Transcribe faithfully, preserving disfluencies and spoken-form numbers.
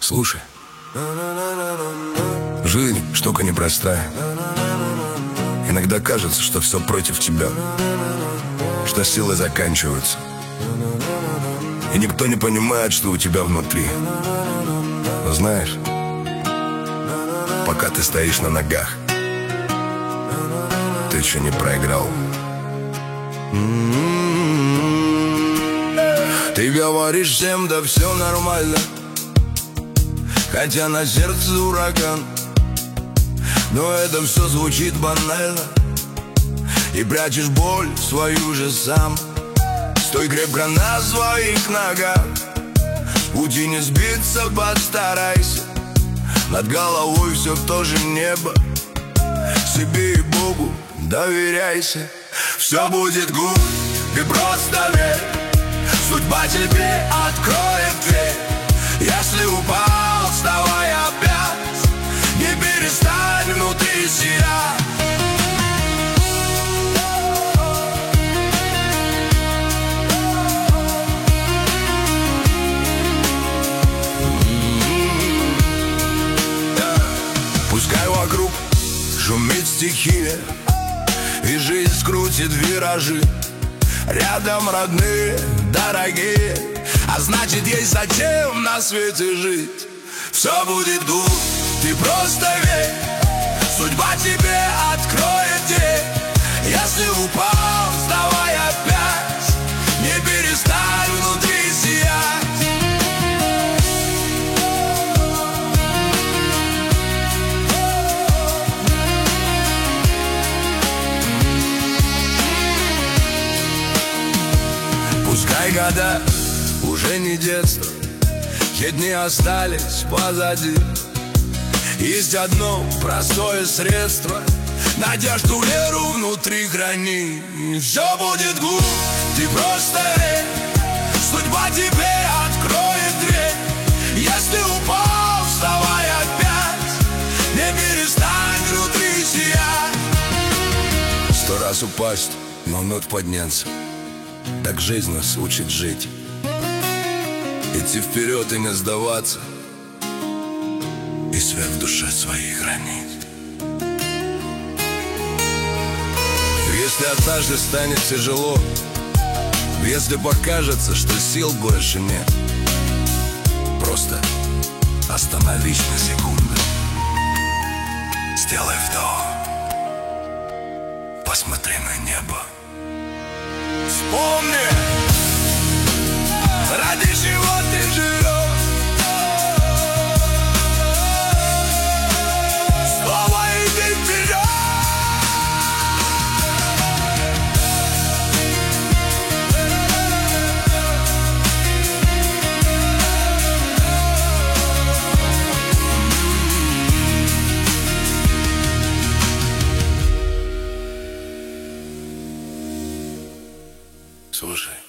Слушай, жизнь штука непростая. Иногда кажется, что все против тебя, что силы заканчиваются, и никто не понимает, что у тебя внутри. Но знаешь, пока ты стоишь на ногах, ты еще не проиграл. Ты говоришь всем, да все нормально, хотя на сердце ураган. Но это все звучит банально, и прячешь боль свою же сам. Стой крепко на своих ногах, в пути не сбиться, постарайся. Над головой все в то же небо, себе и Богу доверяйся. Все будет гуд, ты просто верь, судьба тебе откроет дверь. Если упал, вставай опять, не перестань внутри себя. Пускай вокруг шумит стихия, и жизнь скрутит виражи. Рядом родные, дорогие, а значит есть зачем на свете жить. Все будет гуд, ты просто верь, судьба тебе откроет дверь. Если упал, вставай опять, не перестань внутри сиять. Пускай года уже не детство, те дни остались позади. Есть одно простое средство, надежду, веру внутри храни. Все будет гуд, ты просто верь, судьба тебе откроет дверь. Если упал, вставай опять, не перестань внутри сиять. Сто раз упасть, но вновь подняться, так жизнь нас учит жить. Идти вперед и не сдаваться, и свет в душе своей хранить. Если однажды станет тяжело, если покажется, что сил больше нет, просто остановись на секунду, сделай вдох, посмотри на небо. Вспомни, ради чего ты живешь. Снова иди вперед. Слушай,